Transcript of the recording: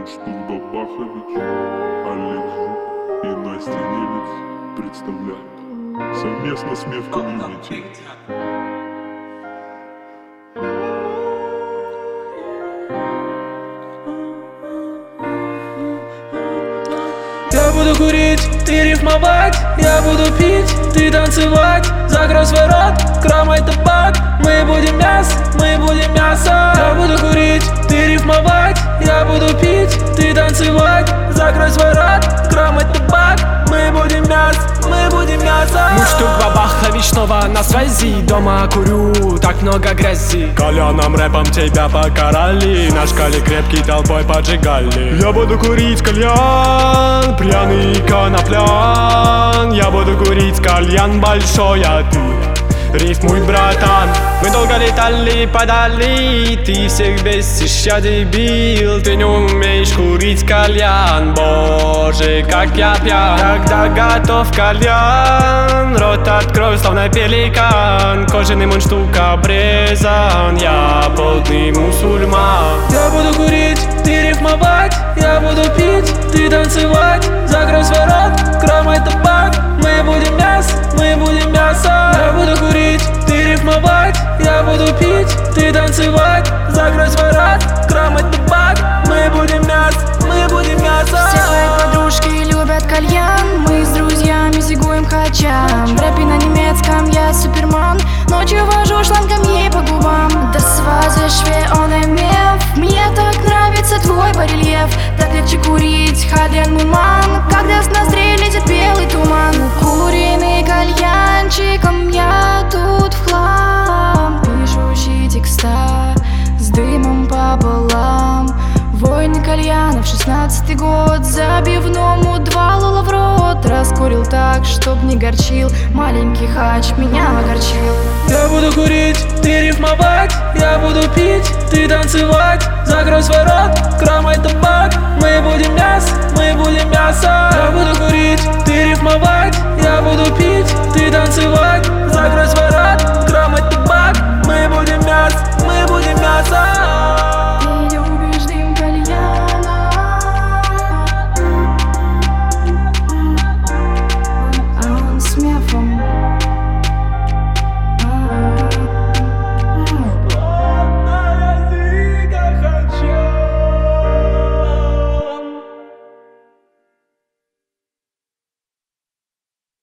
Муштук Бабахович, Олег Жук и Настя Немец представляют совместно с Мев Комьюнити. Я буду курить, ты рифмовать, я буду пить, ты танцевать. Закрой свой рот, кромай табак, мы будем мясо, мы будем мясо. Я буду курить, ты рифмовать, я буду пить, ты танцевать. Закрой свой рот, кромай табак, мы будем мясо, мы будем мясо. Муштук Бабахович снова на связи, дома курю, так много грязи. Кальяном рэпом тебя покарали, на шкале крепкий толпой поджигали. Я буду курить кальян, пьяный коноплян. Я буду курить кальян большой, а ты рифмуй, братан. Мы долго летали, подали, ты всех бесишь, я дебил. Ты не умеешь курить кальян, боже, как я пьян. Когда готов кальян, рот открой, словно пеликан. Кожаный мундштук обрезан, я полный мусульман. Я буду курить, ты рифмовать, я буду пить, ты танцевать. Закрой свой рот, кромай табак, мы будем мясо, мы будем мясо. Я буду курить, ты рифмовать, я буду пить, ты танцевать. Закрой свой рот, кромай табак, мы будем мясо, мы будем мясо. Все твои подружки любят кальян, мы с друзьями зигуем хачам. В рэпе на немецком я суперман, ночью вожу шлангом ей по губам. Das war sehr schwer ohne Мев, мне так нравится твой барельеф. Так легче курить, Хаден Муман, когда с ноздрей летит белый туман. Укуренный кальянчиком я тут в хлам, пишущий текста с дымом пополам. Войны кальянов, 16-й год, забивному 2 лола в рот. Раскурил так, чтоб не горчил, маленький хач меня огорчил. Я буду курить, ты рифмовать, я буду пить, ты танцевать. Закрой свой рот, кромай табак, мы будем мясо, мы будем мясо. Я буду курить, ты рифмовать, я буду пить, ты танцевать. Закрой свой рот,